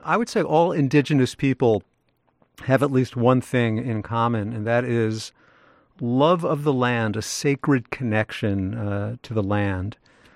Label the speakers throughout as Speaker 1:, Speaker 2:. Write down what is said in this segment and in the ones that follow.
Speaker 1: I would say all indigenous people have at least one thing in common, and that is love of the land, a sacred connection to the land.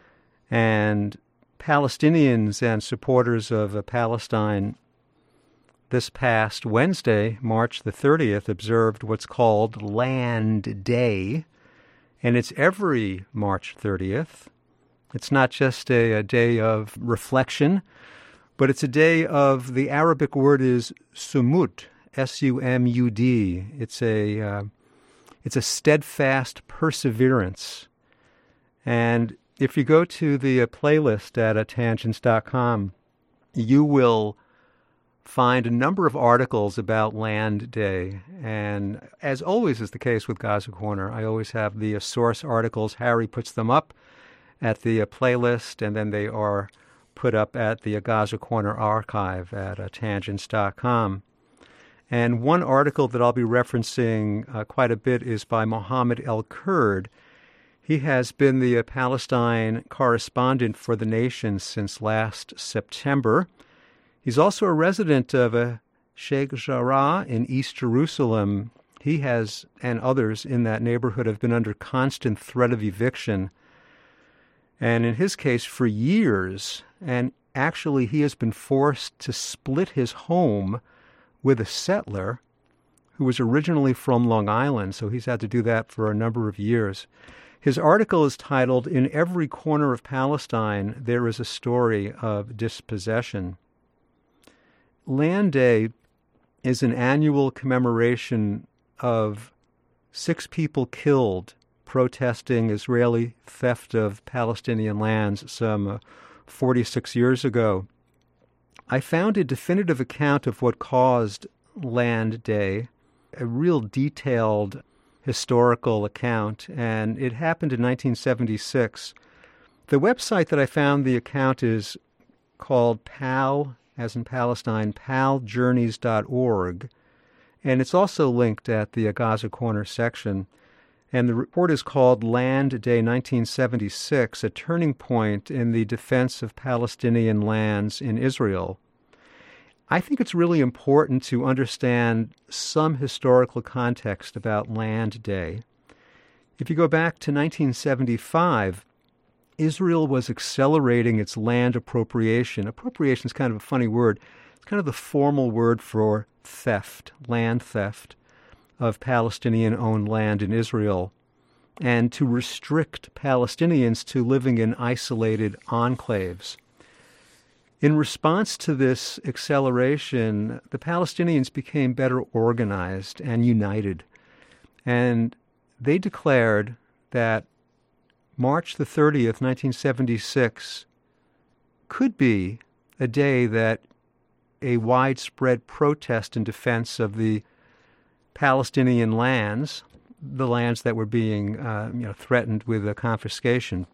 Speaker 1: And Palestinians and supporters of Palestine this past Wednesday, March the 30th, observed what's called Land Day, and it's every March 30th. It's not just a day of reflection, but it's a day of, the Arabic word is sumud, S-U-M-U-D. It's a steadfast perseverance. And if you go to the playlist at tangents.com, you will find a number of articles about Land Day. And as always is the case with Gaza Corner, I always have the source articles. Harry puts them up at the playlist, and then they are put up at the Gaza Corner archive at tangents.com. And one article that I'll be referencing quite a bit is by Mohammed El-Kurd. He has been the Palestine correspondent for The Nation since last September. He's also a resident of Sheikh Jarrah in East Jerusalem. He has, and others in that neighborhood, have been under constant threat of eviction. And in his case, for years, and actually he has been forced to split his home with a settler who was originally from Long Island, so he's had to do that for a number of years. His article is titled, "In Every Corner of Palestine, There is a Story of Dispossession." Land Day is an annual commemoration of 6 people killed protesting Israeli theft of Palestinian lands some 46 years ago. I found a definitive account of what caused Land Day, a real detailed historical account, and it happened in 1976. The website that I found the account is called PAL, as in Palestine, paljourneys.org, and it's also linked at the Gaza Corner section. And the report is called Land Day 1976, a turning point in the defense of Palestinian lands in Israel. I think it's really important to understand some historical context about Land Day. If you go back to 1975, Israel was accelerating its land appropriation. Appropriation is kind of a funny word. It's kind of the formal word for theft, land theft of Palestinian-owned land in Israel, and to restrict Palestinians to living in isolated enclaves. In response to this acceleration, the Palestinians became better organized and united, and they declared that March the 30th, 1976, could be a day that a widespread protest in defense of the Palestinian lands, the lands that were being threatened with a confiscation.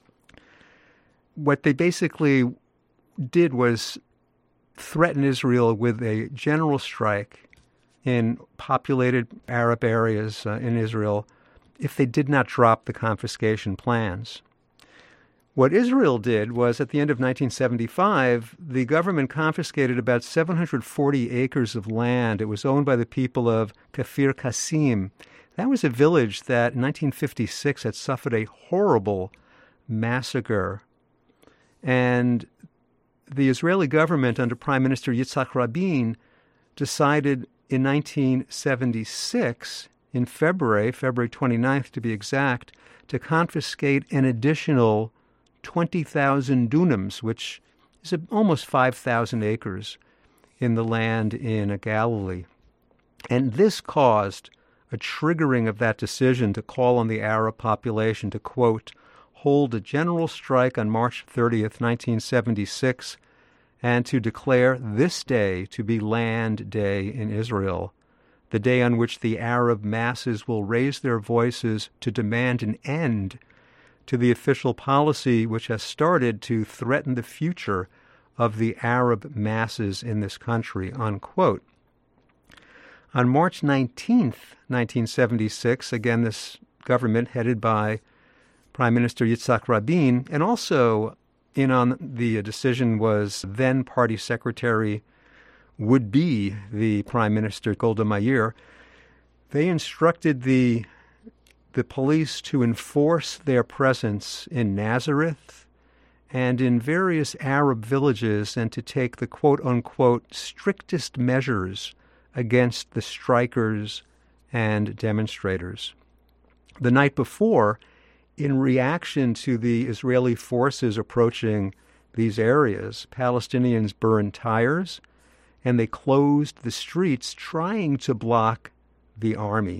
Speaker 1: What they basically did was threaten Israel with a general strike in populated Arab areas in Israel if they did not drop the confiscation plans. What Israel did was, at the end of 1975, the government confiscated about 740 acres of land. It was owned by the people of Kafir Qasim. That was a village that in 1956 had suffered a horrible massacre. And the Israeli government under Prime Minister Yitzhak Rabin decided in 1976, in February 29th to be exact, to confiscate an additional 20,000 dunams, which is almost 5,000 acres in the land in Galilee. And this caused a triggering of that decision to call on the Arab population to, quote, hold a general strike on March 30th, 1976, and to declare this day to be Land Day in Israel, the day on which the Arab masses will raise their voices to demand an end to the official policy which has started to threaten the future of the Arab masses in this country, unquote. On March 19th, 1976, again, this government headed by Prime Minister Yitzhak Rabin, and also in on the decision was then Party Secretary would be the Prime Minister, Golda Meir, they instructed the police to enforce their presence in Nazareth and in various Arab villages and to take the quote-unquote strictest measures against the strikers and demonstrators. The night before, in reaction to the Israeli forces approaching these areas, Palestinians burned tires and they closed the streets trying to block the army.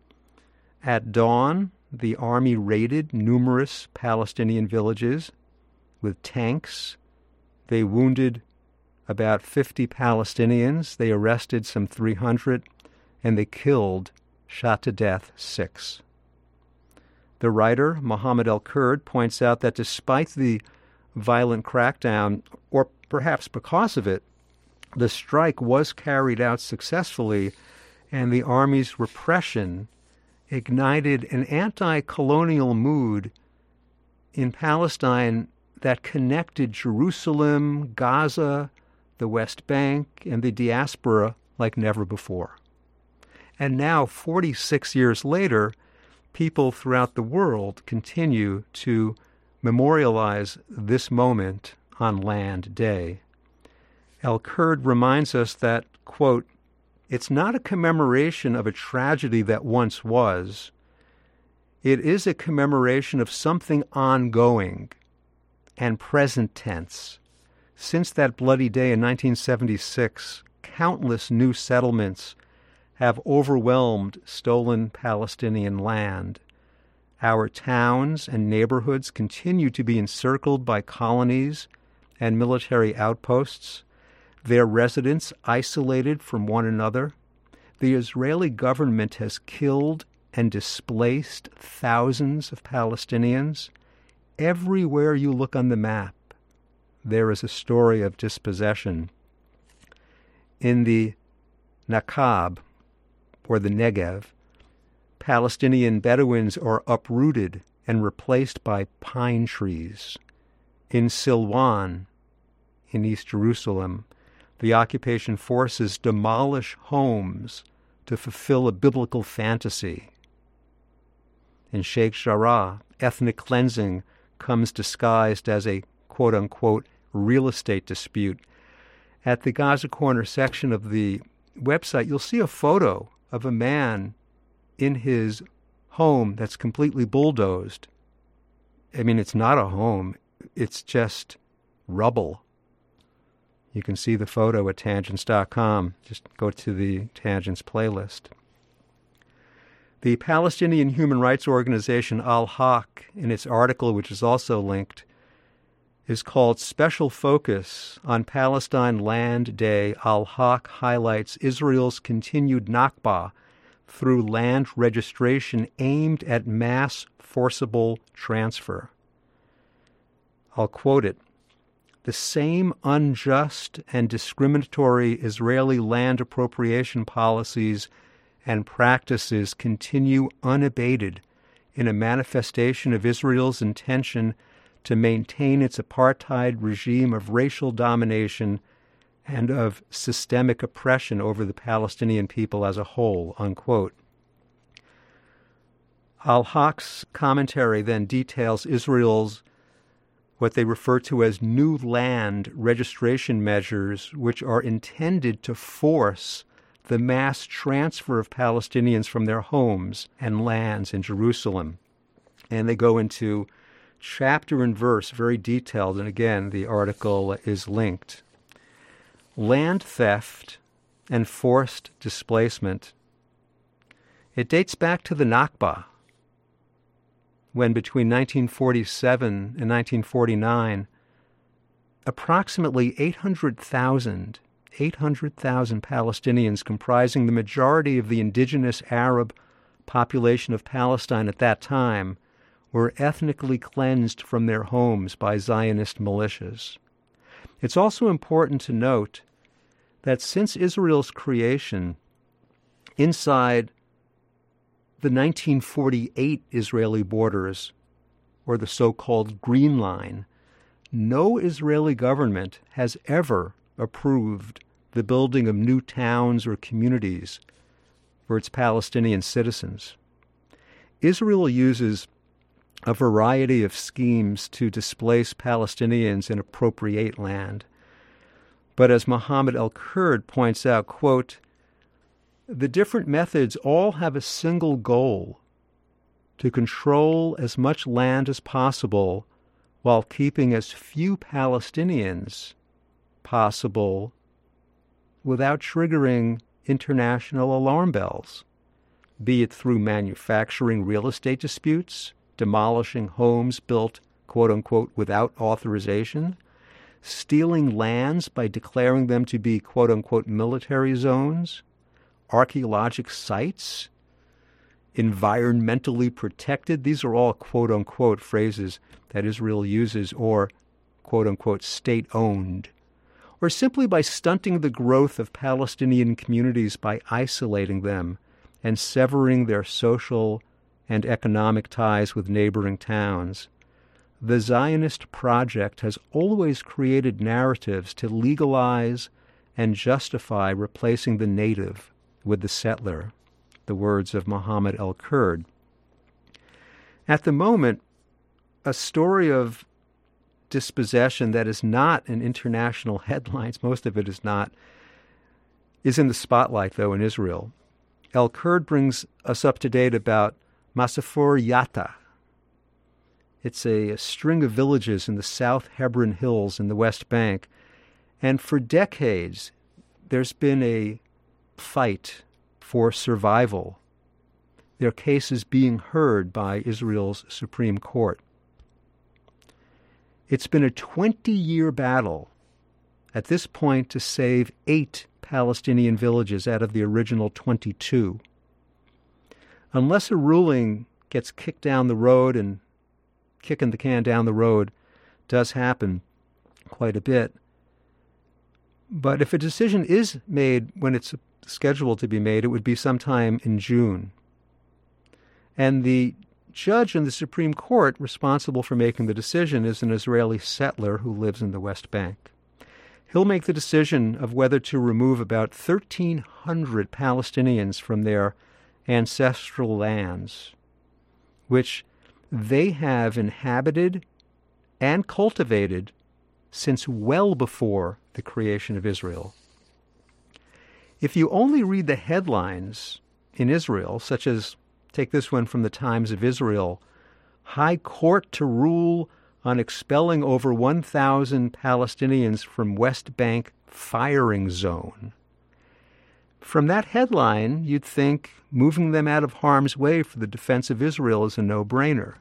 Speaker 1: At dawn, the army raided numerous Palestinian villages with tanks. They wounded about 50 Palestinians. They arrested some 300, and they shot to death 6. The writer, Mohammed El-Kurd, points out that despite the violent crackdown, or perhaps because of it, the strike was carried out successfully, and the army's repression ignited an anti-colonial mood in Palestine that connected Jerusalem, Gaza, the West Bank, and the diaspora like never before. And now, 46 years later, people throughout the world continue to memorialize this moment on Land Day. El-Kurd reminds us that, quote, "It's not a commemoration of a tragedy that once was. It is a commemoration of something ongoing and present tense. Since that bloody day in 1976, countless new settlements have overwhelmed stolen Palestinian land. Our towns and neighborhoods continue to be encircled by colonies and military outposts, their residents isolated from one another. The Israeli government has killed and displaced thousands of Palestinians. Everywhere you look on the map, there is a story of dispossession. In the Nakab, or the Negev, Palestinian Bedouins are uprooted and replaced by pine trees. In Silwan, in East Jerusalem, the occupation forces demolish homes to fulfill a biblical fantasy. In Sheikh Jarrah, ethnic cleansing comes disguised as a quote-unquote real estate dispute. At the Gaza Corner section of the website, you'll see a photo of a man in his home that's completely bulldozed. I mean, it's not a home. It's just rubble. You can see the photo at tangents.com. Just go to the Tangents playlist. The Palestinian human rights organization Al-Haq, in its article, which is also linked, is called Special Focus on Palestine Land Day. Al-Haq highlights Israel's continued Nakba through land registration aimed at mass forcible transfer. I'll quote it. "The same unjust and discriminatory Israeli land appropriation policies and practices continue unabated in a manifestation of Israel's intention to maintain its apartheid regime of racial domination and of systemic oppression over the Palestinian people as a whole," unquote. Al-Haq's commentary then details Israel's what they refer to as new land registration measures, which are intended to force the mass transfer of Palestinians from their homes and lands in Jerusalem. And they go into chapter and verse, very detailed, and again, the article is linked. Land theft and forced displacement. It dates back to the Nakba, when between 1947 and 1949, approximately 800,000 Palestinians, comprising the majority of the indigenous Arab population of Palestine at that time, were ethnically cleansed from their homes by Zionist militias. It's also important to note that since Israel's creation, inside the 1948 Israeli borders, or the so-called Green Line, no Israeli government has ever approved the building of new towns or communities for its Palestinian citizens. Israel uses a variety of schemes to displace Palestinians and appropriate land. But as Mohammed El-Kurd points out, quote, the different methods all have a single goal: to control as much land as possible while keeping as few Palestinians possible without triggering international alarm bells, be it through manufacturing real estate disputes, demolishing homes built, quote-unquote, without authorization, stealing lands by declaring them to be, quote-unquote, military zones, archaeological sites, environmentally protected. These are all quote-unquote phrases that Israel uses, or quote-unquote state-owned, or simply by stunting the growth of Palestinian communities by isolating them and severing their social and economic ties with neighboring towns. The Zionist project has always created narratives to legalize and justify replacing the native with the settler, the words of Mohammed El-Kurd. At the moment, a story of dispossession that is not in international headlines, most of it is not, is in the spotlight, though, in Israel. El-Kurd brings us up to date about Masafer Yatta. It's a string of villages in the South Hebron Hills in the West Bank. And for decades, there's been a fight for survival. Their cases being heard by Israel's Supreme Court. It's been a 20-year battle at this point to save 8 Palestinian villages out of the original 22. Unless a ruling gets kicked down the road, and kicking the can down the road does happen quite a bit. But if a decision is made when it's scheduled to be made, it would be sometime in June. And the judge in the Supreme Court responsible for making the decision is an Israeli settler who lives in the West Bank. He'll make the decision of whether to remove about 1,300 Palestinians from their ancestral lands, which they have inhabited and cultivated since well before the creation of Israel. If you only read the headlines in Israel, such as, take this one from the Times of Israel, High Court to rule on expelling over 1,000 Palestinians from West Bank firing zone. From that headline, you'd think moving them out of harm's way for the defense of Israel is a no-brainer.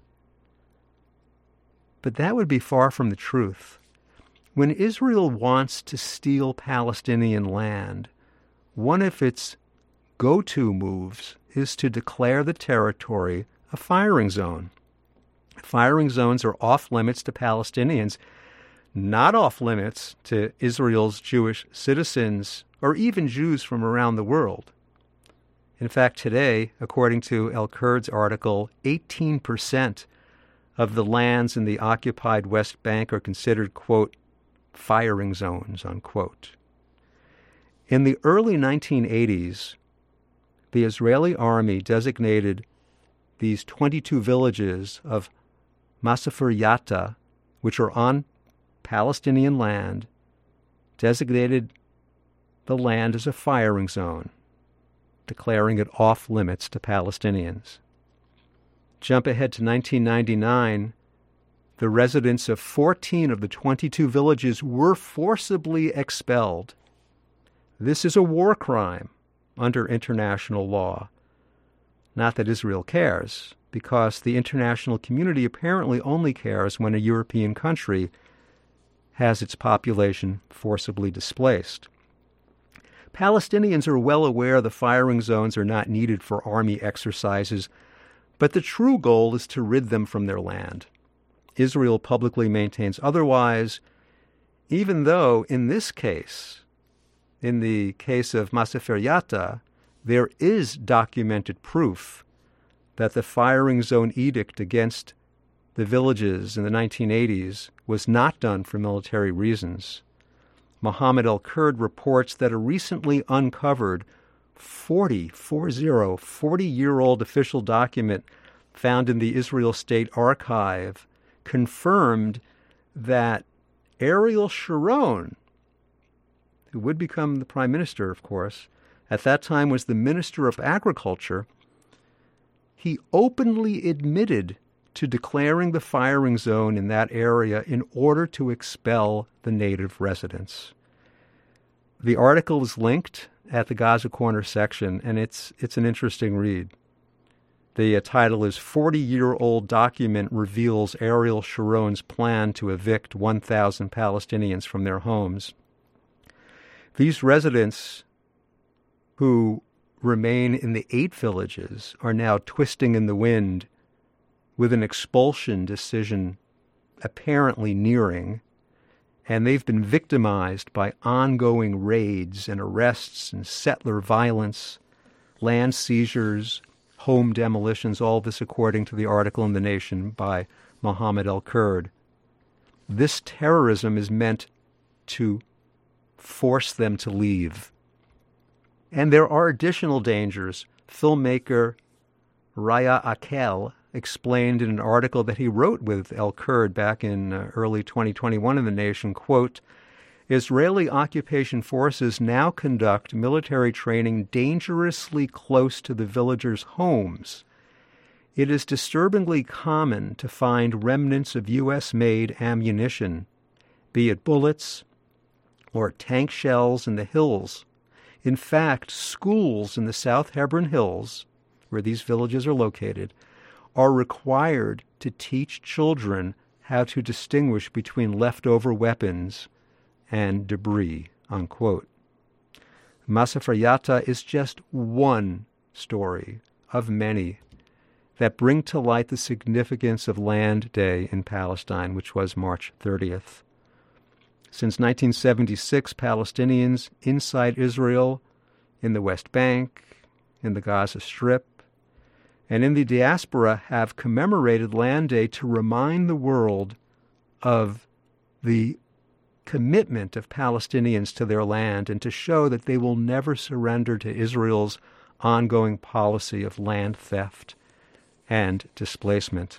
Speaker 1: But that would be far from the truth. When Israel wants to steal Palestinian land, one of its go-to moves is to declare the territory a firing zone. Firing zones are off-limits to Palestinians, not off-limits to Israel's Jewish citizens or even Jews from around the world. In fact, today, according to El-Kurd's article, 18% of the lands in the occupied West Bank are considered, quote, firing zones, unquote. In the early 1980s, the Israeli army designated these 22 villages of Masafer Yatta, which are on Palestinian land, designated the land as a firing zone, declaring it off-limits to Palestinians. Jump ahead to 1999, the residents of 14 of the 22 villages were forcibly expelled. This is a war crime under international law. Not that Israel cares, because the international community apparently only cares when a European country has its population forcibly displaced. Palestinians are well aware the firing zones are not needed for army exercises, but the true goal is to rid them from their land. Israel publicly maintains otherwise, even though in this case, in the case of Masafer Yatta, there is documented proof that the firing zone edict against the villages in the 1980s was not done for military reasons. Mohammed El-Kurd reports that a recently uncovered 40-year-old official document found in the Israel State Archive confirmed that Ariel Sharon, who would become the prime minister, of course, at that time was the Minister of Agriculture, he openly admitted to declaring the firing zone in that area in order to expel the native residents. The article is linked at the Gaza Corner section, and it's an interesting read. The title is 40-Year-Old Document Reveals Ariel Sharon's Plan to Evict 1,000 Palestinians from Their Homes. These residents who remain in the 8 villages are now twisting in the wind with an expulsion decision apparently nearing, and they've been victimized by ongoing raids and arrests and settler violence, land seizures, home demolitions, all this according to the article in The Nation by Mohammed El-Kurd. This terrorism is meant to force them to leave. And there are additional dangers. Filmmaker Raya Akel explained in an article that he wrote with El-Kurd back in early 2021 in The Nation, quote, Israeli occupation forces now conduct military training dangerously close to the villagers' homes. It is disturbingly common to find remnants of U.S.-made ammunition, be it bullets or tank shells in the hills. In fact, schools in the South Hebron Hills, where these villages are located, are required to teach children how to distinguish between leftover weapons and debris, unquote. Masafer Yatta is just one story of many that bring to light the significance of Land Day in Palestine, which was March 30th. Since 1976, Palestinians inside Israel, in the West Bank, in the Gaza Strip, and in the diaspora have commemorated Land Day to remind the world of the commitment of Palestinians to their land and to show that they will never surrender to Israel's ongoing policy of land theft and displacement.